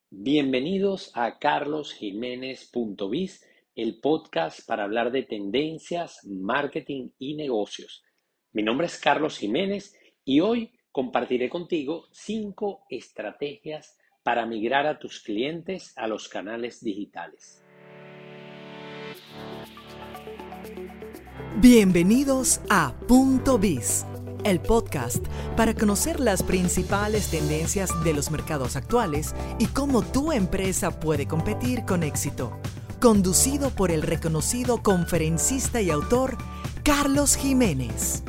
Bienvenidos a carlosjimenez.biz, el podcast para hablar de tendencias, marketing y negocios. Mi nombre es Carlos Jiménez y hoy compartiré contigo 5 estrategias para migrar a tus clientes a los canales digitales. Bienvenidos a Punto Biz, el podcast para conocer las principales tendencias de los mercados actuales y cómo tu empresa puede competir con éxito. Conducido por el reconocido conferencista y autor Carlos Jiménez.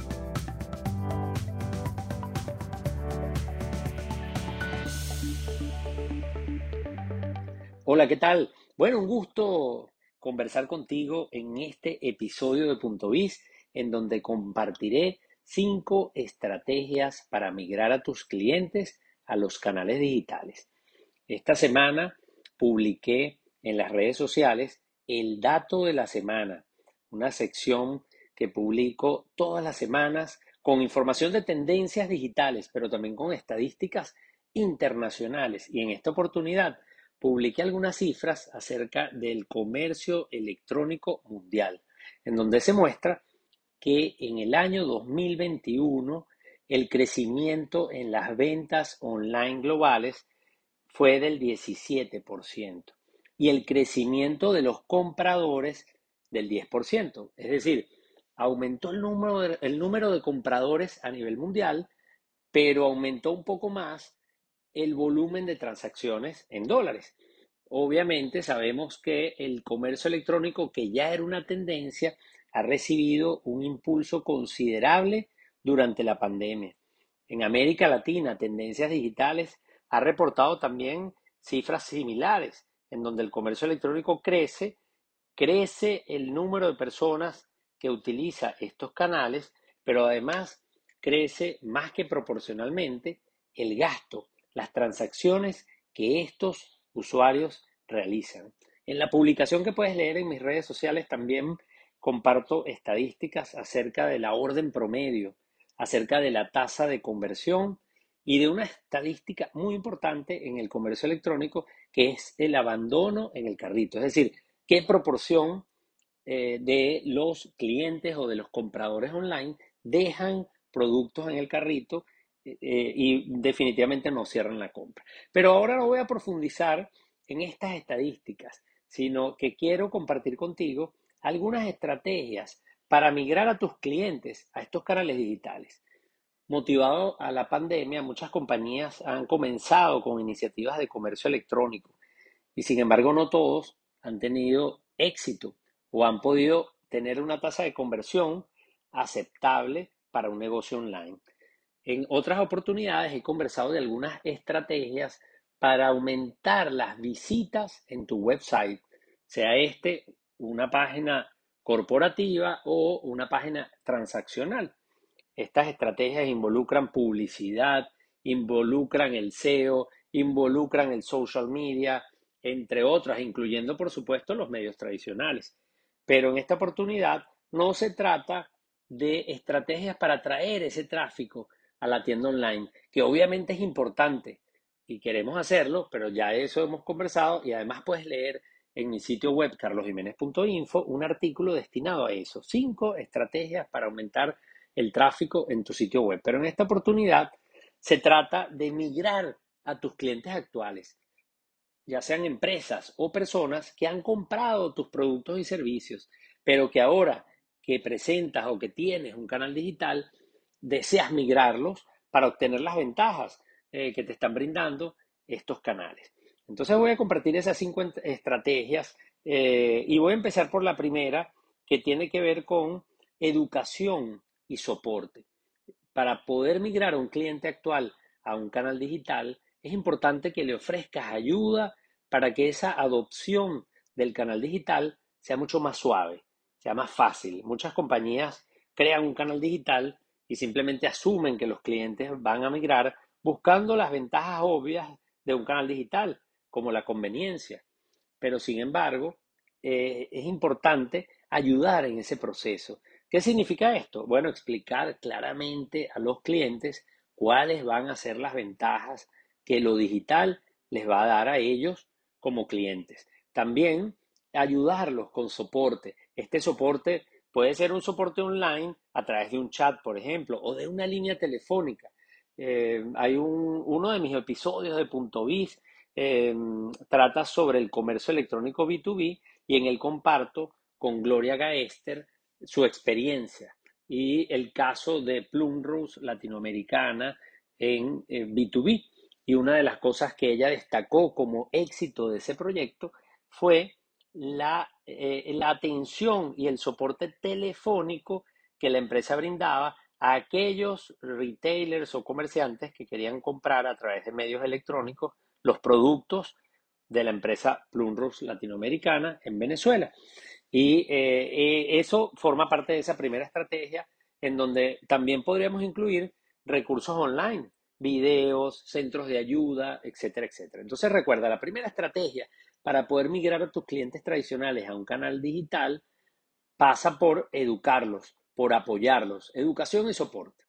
Hola, ¿qué tal? Bueno, un gusto conversar contigo en este episodio de Punto Biz, en donde compartiré 5 estrategias para migrar a tus clientes a los canales digitales. Esta semana publiqué en las redes sociales el dato de la semana, una sección que publico todas las semanas con información de tendencias digitales, pero también con estadísticas internacionales. Y en esta oportunidad publiqué algunas cifras acerca del comercio electrónico mundial, en donde se muestra que en el año 2021 el crecimiento en las ventas online globales fue del 17% y el crecimiento de los compradores del 10%. Es decir, aumentó el número de compradores a nivel mundial, pero aumentó un poco más el volumen de transacciones en dólares. Obviamente sabemos que el comercio electrónico, que ya era una tendencia, ha recibido un impulso considerable durante la pandemia. En América Latina, Tendencias Digitales ha reportado también cifras similares, en donde el comercio electrónico crece el número de personas que utiliza estos canales, pero además crece más que proporcionalmente el gasto, las transacciones que estos usuarios realizan. En la publicación que puedes leer en mis redes sociales también comparto estadísticas acerca de la orden promedio, acerca de la tasa de conversión y de una estadística muy importante en el comercio electrónico, que es el abandono en el carrito. Es decir, qué proporción de los clientes o de los compradores online dejan productos en el carrito y definitivamente no cierran la compra. Pero ahora no voy a profundizar en estas estadísticas, sino que quiero compartir contigo algunas estrategias para migrar a tus clientes a estos canales digitales. Motivado a la pandemia, muchas compañías han comenzado con iniciativas de comercio electrónico y sin embargo no todos han tenido éxito o han podido tener una tasa de conversión aceptable para un negocio online. En otras oportunidades he conversado de algunas estrategias para aumentar las visitas en tu website, sea una página corporativa o una página transaccional. Estas estrategias involucran publicidad, involucran el SEO, involucran el social media, entre otras, incluyendo por supuesto los medios tradicionales. Pero en esta oportunidad no se trata de estrategias para atraer ese tráfico a la tienda online, que obviamente es importante y queremos hacerlo, pero ya eso hemos conversado y además puedes leer en mi sitio web carlosjimenez.info un artículo destinado a eso, 5 estrategias para aumentar el tráfico en tu sitio web. Pero en esta oportunidad se trata de migrar a tus clientes actuales, ya sean empresas o personas que han comprado tus productos y servicios, pero que ahora que presentas o que tienes un canal digital, deseas migrarlos para obtener las ventajas que te están brindando estos canales. Entonces voy a compartir esas 5 estrategias y voy a empezar por la primera, que tiene que ver con educación y soporte. Para poder migrar a un cliente actual a un canal digital, es importante que le ofrezcas ayuda para que esa adopción del canal digital sea mucho más suave, sea más fácil. Muchas compañías crean un canal digital y simplemente asumen que los clientes van a migrar buscando las ventajas obvias de un canal digital, como la conveniencia. Pero sin embargo, es importante ayudar en ese proceso. ¿Qué significa esto? Bueno, explicar claramente a los clientes cuáles van a ser las ventajas que lo digital les va a dar a ellos como clientes. También ayudarlos con soporte. Este soporte puede ser un soporte online a través de un chat, por ejemplo, o de una línea telefónica. Hay uno de mis episodios de Punto Biz, trata sobre el comercio electrónico B2B y en él comparto con Gloria Gaester su experiencia y el caso de Plumrose Latinoamericana en B2B. Y una de las cosas que ella destacó como éxito de ese proyecto fue la atención y el soporte telefónico que la empresa brindaba a aquellos retailers o comerciantes que querían comprar a través de medios electrónicos los productos de la empresa Plumrose Latinoamericana en Venezuela. Y eso forma parte de esa primera estrategia en donde también podríamos incluir recursos online, videos, centros de ayuda, etcétera, etcétera. Entonces recuerda, la primera estrategia para poder migrar a tus clientes tradicionales a un canal digital pasa por educarlos, por apoyarlos, educación y soporte.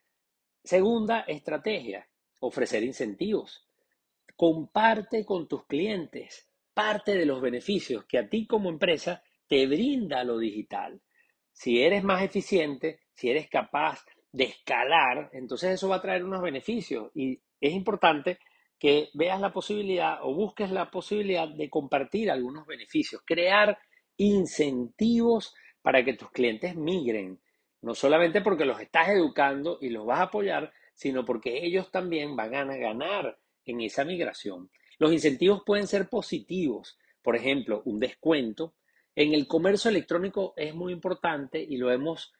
Segunda estrategia, ofrecer incentivos. Comparte con tus clientes parte de los beneficios que a ti como empresa te brinda lo digital. Si eres más eficiente, si eres capaz de escalar, entonces eso va a traer unos beneficios y es importante que veas la posibilidad o busques la posibilidad de compartir algunos beneficios, crear incentivos para que tus clientes migren, no solamente porque los estás educando y los vas a apoyar, sino porque ellos también van a ganar en esa migración. Los incentivos pueden ser positivos, por ejemplo, un descuento. En el comercio electrónico es muy importante y lo hemos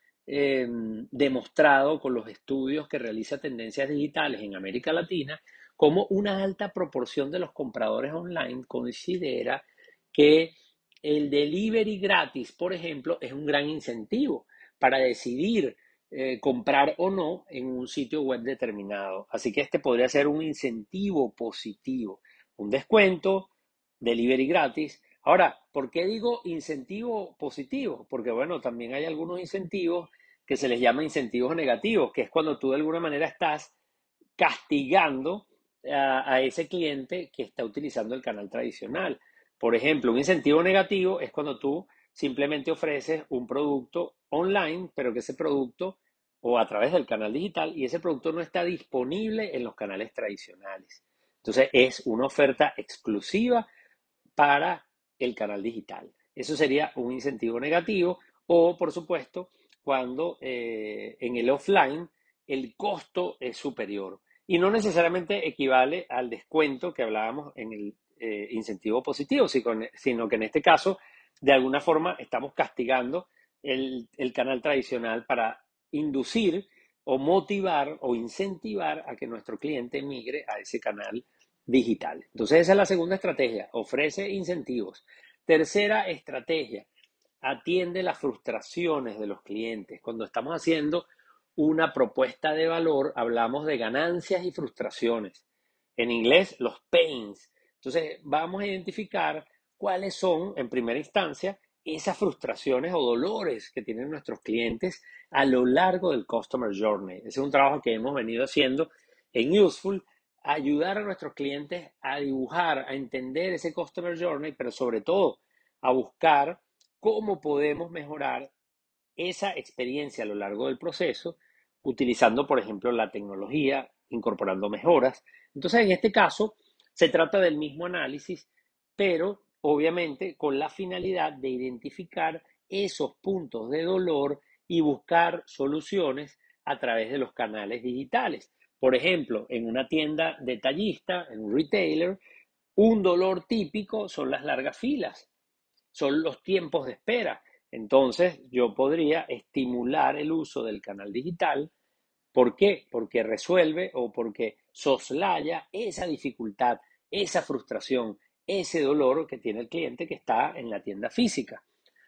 demostrado con los estudios que realiza Tendencias Digitales en América Latina, como una alta proporción de los compradores online considera que el delivery gratis, por ejemplo, es un gran incentivo para decidir comprar o no en un sitio web determinado. Así que este podría ser un incentivo positivo, un descuento, delivery gratis. Ahora, ¿por qué digo incentivo positivo? Porque bueno, también hay algunos incentivos que se les llama incentivos negativos, que es cuando tú de alguna manera estás castigando a ese cliente que está utilizando el canal tradicional. Por ejemplo, un incentivo negativo es cuando tú simplemente ofreces un producto online, pero que ese producto o a través del canal digital y ese producto no está disponible en los canales tradicionales. Entonces es una oferta exclusiva para el canal digital. Eso sería un incentivo negativo o, por supuesto, cuando en el offline el costo es superior y no necesariamente equivale al descuento que hablábamos en el incentivo positivo, sino que en este caso, de alguna forma, estamos castigando el canal tradicional para inducir o motivar o incentivar a que nuestro cliente migre a ese canal digital. Entonces esa es la segunda estrategia, ofrece incentivos. Tercera estrategia, atiende las frustraciones de los clientes. Cuando estamos haciendo una propuesta de valor, hablamos de ganancias y frustraciones. En inglés, los pains. Entonces vamos a identificar cuáles son, en primera instancia, esas frustraciones o dolores que tienen nuestros clientes a lo largo del Customer Journey. Ese es un trabajo que hemos venido haciendo en Useful, ayudar a nuestros clientes a dibujar, a entender ese Customer Journey, pero sobre todo a buscar cómo podemos mejorar esa experiencia a lo largo del proceso, utilizando, por ejemplo, la tecnología, incorporando mejoras. Entonces, en este caso, se trata del mismo análisis, pero obviamente con la finalidad de identificar esos puntos de dolor y buscar soluciones a través de los canales digitales. Por ejemplo, en una tienda detallista, en un retailer, un dolor típico son las largas filas, son los tiempos de espera. Entonces, yo podría estimular el uso del canal digital. ¿Por qué? Porque resuelve o porque soslaya esa dificultad, esa frustración, ese dolor que tiene el cliente que está en la tienda física.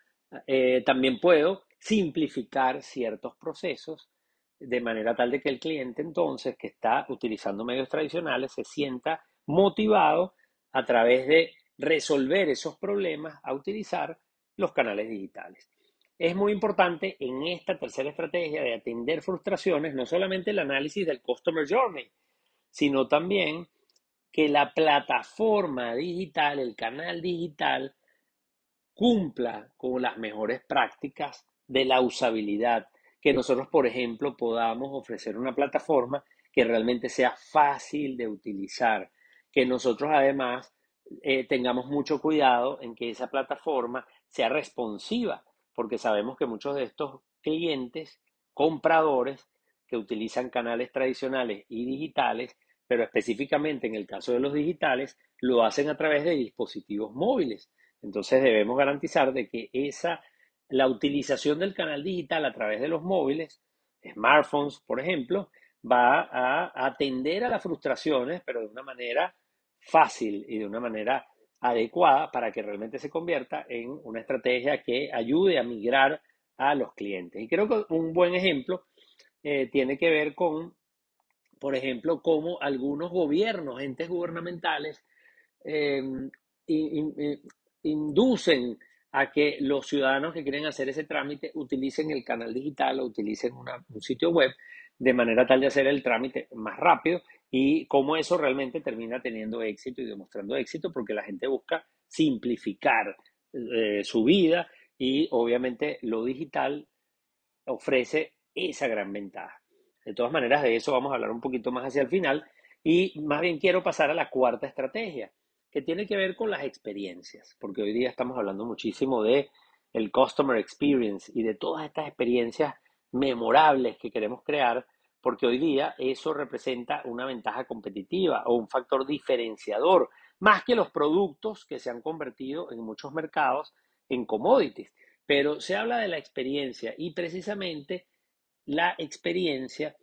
También puedo simplificar ciertos procesos de manera tal de que el cliente entonces que está utilizando medios tradicionales se sienta motivado a través de resolver esos problemas a utilizar los canales digitales. Es muy importante en esta tercera estrategia de atender frustraciones, no solamente el análisis del Customer Journey, sino también que la plataforma digital, el canal digital, cumpla con las mejores prácticas de la usabilidad, que nosotros, por ejemplo, podamos ofrecer una plataforma que realmente sea fácil de utilizar, que nosotros además tengamos mucho cuidado en que esa plataforma sea responsiva, porque sabemos que muchos de estos clientes, compradores, que utilizan canales tradicionales y digitales, pero específicamente en el caso de los digitales, lo hacen a través de dispositivos móviles. Entonces debemos garantizar de que la utilización del canal digital a través de los móviles, smartphones, por ejemplo, va a atender a las frustraciones, pero de una manera fácil y de una manera adecuada para que realmente se convierta en una estrategia que ayude a migrar a los clientes. Y creo que un buen ejemplo tiene que ver con, por ejemplo, cómo algunos gobiernos, entes gubernamentales, eh, in- in- inducen a que los ciudadanos que quieren hacer ese trámite utilicen el canal digital o utilicen un sitio web de manera tal de hacer el trámite más rápido y cómo eso realmente termina teniendo éxito y demostrando éxito porque la gente busca simplificar su vida y obviamente lo digital ofrece esa gran ventaja. De todas maneras, de eso vamos a hablar un poquito más hacia el final y más bien quiero pasar a la cuarta estrategia, que tiene que ver con las experiencias, porque hoy día estamos hablando muchísimo de el customer experience y de todas estas experiencias memorables que queremos crear, porque hoy día eso representa una ventaja competitiva o un factor diferenciador, más que los productos que se han convertido en muchos mercados en commodities. Pero se habla de la experiencia y precisamente la experiencia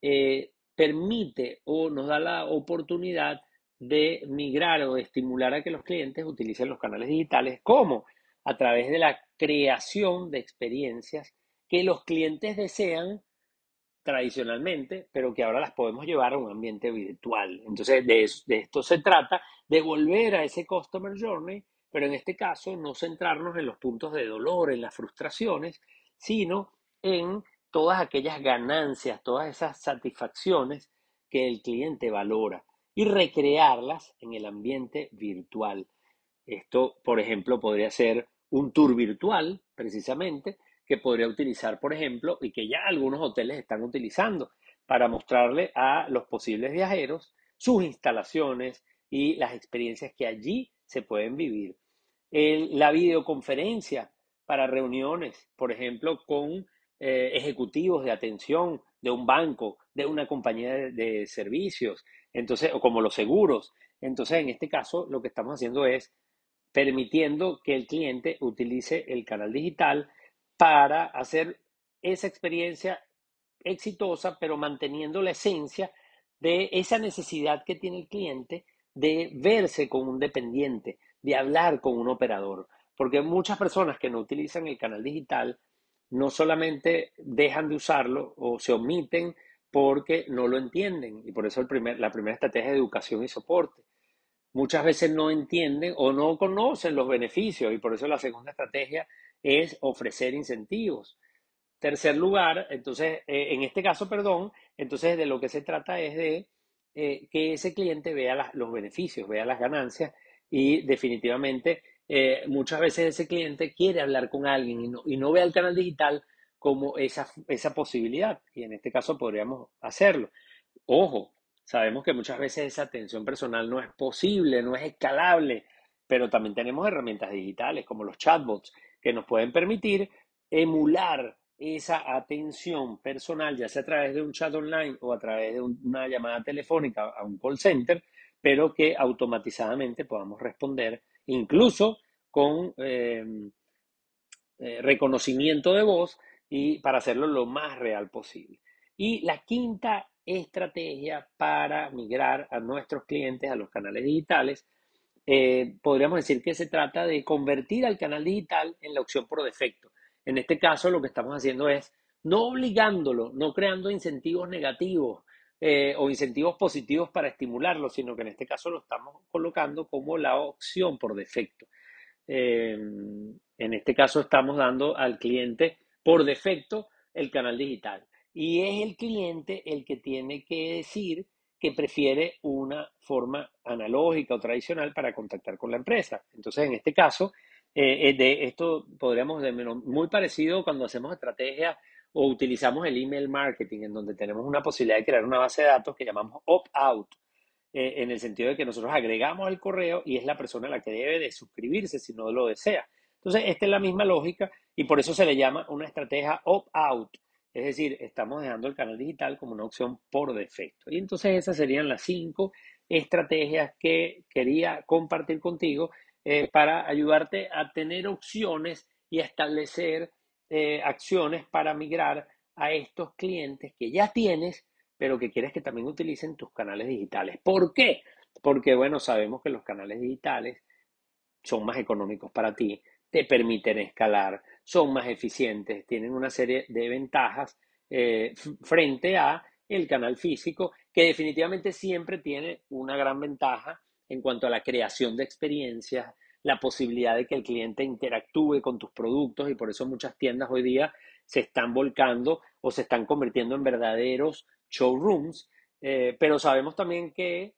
permite o nos da la oportunidad de migrar o de estimular a que los clientes utilicen los canales digitales como a través de la creación de experiencias que los clientes desean tradicionalmente, pero que ahora las podemos llevar a un ambiente virtual. Entonces, de esto se trata, de volver a ese Customer Journey, pero en este caso no centrarnos en los puntos de dolor, en las frustraciones, sino en todas aquellas ganancias, todas esas satisfacciones que el cliente valora y recrearlas en el ambiente virtual. Esto, por ejemplo, podría ser un tour virtual, precisamente, que podría utilizar, por ejemplo, y que ya algunos hoteles están utilizando para mostrarle a los posibles viajeros sus instalaciones y las experiencias que allí se pueden vivir. La videoconferencia para reuniones, por ejemplo, con ejecutivos de atención de un banco, de una compañía de servicios, entonces, o como los seguros. Entonces, en este caso, lo que estamos haciendo es permitiendo que el cliente utilice el canal digital para hacer esa experiencia exitosa, pero manteniendo la esencia de esa necesidad que tiene el cliente de verse con un dependiente, de hablar con un operador. Porque muchas personas que no utilizan el canal digital no solamente dejan de usarlo o se omiten porque no lo entienden. Y por eso la primera estrategia de educación y soporte muchas veces no entienden o no conocen los beneficios y por eso la segunda estrategia es ofrecer incentivos. Tercer lugar, entonces, en este caso, perdón, entonces de lo que se trata es de que ese cliente vea los beneficios, vea las ganancias y definitivamente muchas veces ese cliente quiere hablar con alguien y no ve al canal digital como esa posibilidad y en este caso podríamos hacerlo. Ojo, sabemos que muchas veces esa atención personal no es posible, no es escalable, pero también tenemos herramientas digitales como los chatbots que nos pueden permitir emular esa atención personal, ya sea a través de un chat online o a través de una llamada telefónica a un call center, pero que automatizadamente podamos responder, incluso con reconocimiento de voz y para hacerlo lo más real posible. Y la quinta estrategia para migrar a nuestros clientes a los canales digitales, podríamos decir que se trata de convertir al canal digital en la opción por defecto. En este caso, lo que estamos haciendo es no obligándolo, no creando incentivos negativos o incentivos positivos para estimularlo, sino que en este caso lo estamos colocando como la opción por defecto. En este caso estamos dando al cliente por defecto el canal digital. Y es el cliente el que tiene que decir que prefiere una forma analógica o tradicional para contactar con la empresa. Entonces, en este caso, de esto podríamos, muy parecido cuando hacemos estrategias o utilizamos el email marketing, en donde tenemos una posibilidad de crear una base de datos que llamamos opt-out, en el sentido de que nosotros agregamos el correo y es la persona la que debe de suscribirse si no lo desea. Entonces, esta es la misma lógica y por eso se le llama una estrategia opt-out. Es decir, estamos dejando el canal digital como una opción por defecto. Y entonces esas serían las 5 estrategias que quería compartir contigo, para ayudarte a tener opciones y a establecer acciones para migrar a estos clientes que ya tienes, pero que quieres que también utilicen tus canales digitales. ¿Por qué? Porque, bueno, sabemos que los canales digitales son más económicos para ti, te permiten escalar, son más eficientes, tienen una serie de ventajas frente a el canal físico, que definitivamente siempre tiene una gran ventaja en cuanto a la creación de experiencias, la posibilidad de que el cliente interactúe con tus productos, y por eso muchas tiendas hoy día se están volcando o se están convirtiendo en verdaderos showrooms, pero sabemos también que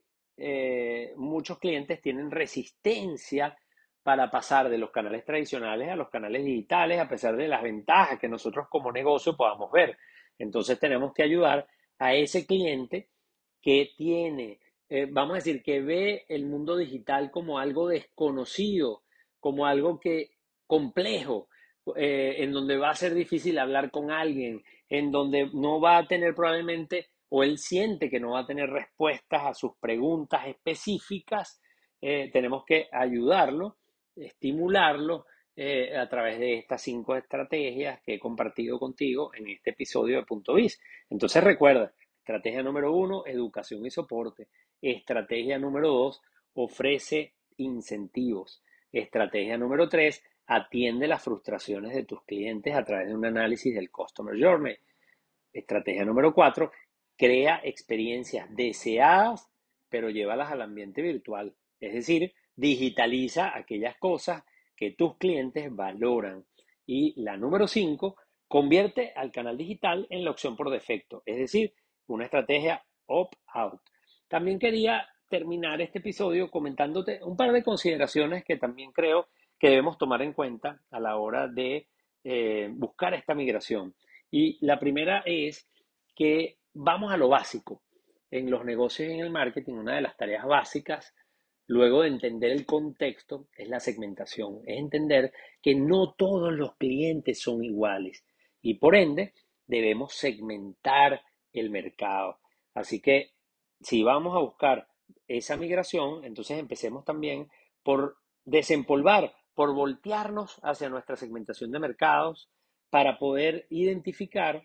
muchos clientes tienen resistencia para pasar de los canales tradicionales a los canales digitales, a pesar de las ventajas que nosotros como negocio podamos ver. Entonces tenemos que ayudar a ese cliente que tiene, vamos a decir, que ve el mundo digital como algo desconocido, como algo que complejo, en donde va a ser difícil hablar con alguien, en donde no va a tener probablemente, o él siente que no va a tener respuestas a sus preguntas específicas. Tenemos que ayudarlo, estimularlo, a través de estas 5 estrategias que he compartido contigo en este episodio de Punto Biz. Entonces recuerda, estrategia número 1, educación y soporte. Estrategia número 2, ofrece incentivos. Estrategia número 3, atiende las frustraciones de tus clientes a través de un análisis del Customer Journey. Estrategia número 4, crea experiencias deseadas, pero llévalas al ambiente virtual. Es decir, digitaliza aquellas cosas que tus clientes valoran. Y la número 5, convierte al canal digital en la opción por defecto. Es decir, una estrategia opt-out. También quería terminar este episodio comentándote un par de consideraciones que también creo que debemos tomar en cuenta a la hora de buscar esta migración. Y la primera es que vamos a lo básico. En los negocios y en el marketing, una de las tareas básicas, luego de entender el contexto, es la segmentación. Es entender que no todos los clientes son iguales y por ende debemos segmentar el mercado. Así que si vamos a buscar esa migración, entonces empecemos también por desempolvar, por voltearnos hacia nuestra segmentación de mercados para poder identificar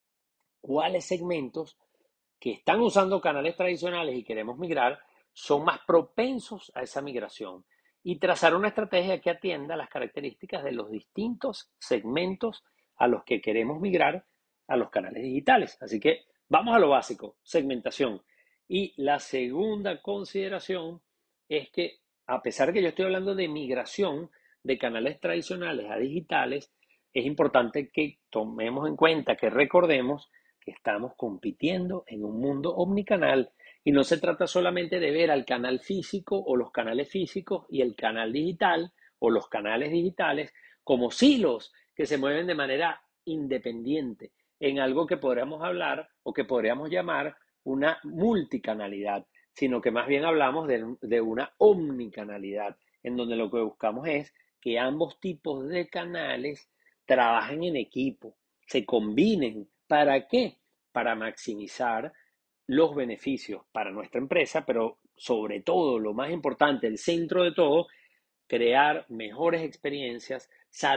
cuáles segmentos que están usando canales tradicionales y queremos migrar son más propensos a esa migración y trazar una estrategia que atienda las características de los distintos segmentos a los que queremos migrar a los canales digitales. Así que vamos a lo básico, segmentación. Y la segunda consideración es que, a pesar de que yo estoy hablando de migración de canales tradicionales a digitales, es importante que tomemos en cuenta, que recordemos que estamos compitiendo en un mundo omnicanal y no se trata solamente de ver al canal físico o los canales físicos y el canal digital o los canales digitales como silos que se mueven de manera independiente en algo que podríamos hablar o que podríamos llamar una multicanalidad, sino que más bien hablamos de una omnicanalidad, en donde lo que buscamos es que ambos tipos de canales trabajen en equipo, se combinen. ¿Para qué? Para maximizar los beneficios para nuestra empresa, pero sobre todo, lo más importante, el centro de todo, crear mejores experiencias,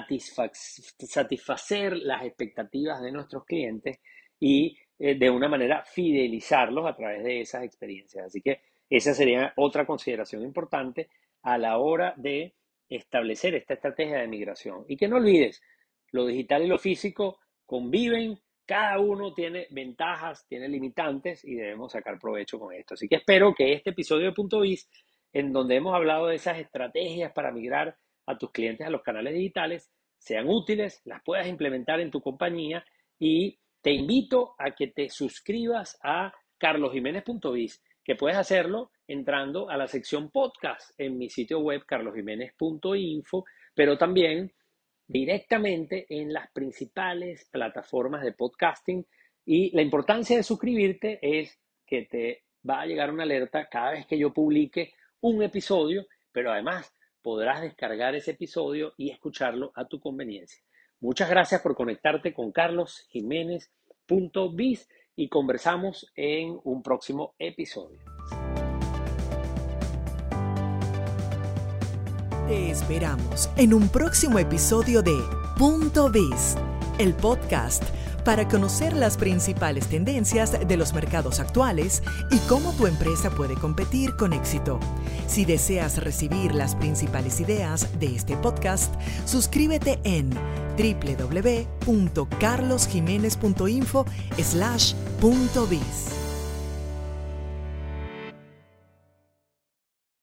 satisfacer las expectativas de nuestros clientes y de una manera fidelizarlos a través de esas experiencias. Así que esa sería otra consideración importante a la hora de establecer esta estrategia de migración. Y que no olvides, lo digital y lo físico conviven, cada uno tiene ventajas, tiene limitantes y debemos sacar provecho con esto. Así que espero que este episodio de Punto Biz, en donde hemos hablado de esas estrategias para migrar a tus clientes a los canales digitales, sean útiles, las puedas implementar en tu compañía y te invito a que te suscribas a carlosjimenez.biz que puedes hacerlo entrando a la sección podcast en mi sitio web carlosjimenez.info, pero también directamente en las principales plataformas de podcasting. Y la importancia de suscribirte es que te va a llegar una alerta cada vez que yo publique un episodio, pero además podrás descargar ese episodio y escucharlo a tu conveniencia. Muchas gracias por conectarte con carlosjimenez.biz y conversamos en un próximo episodio. Te esperamos en un próximo episodio de Punto Biz, el podcast para conocer las principales tendencias de los mercados actuales y cómo tu empresa puede competir con éxito. Si deseas recibir las principales ideas de este podcast, suscríbete en www.carlosjimenez.info/puntobiz.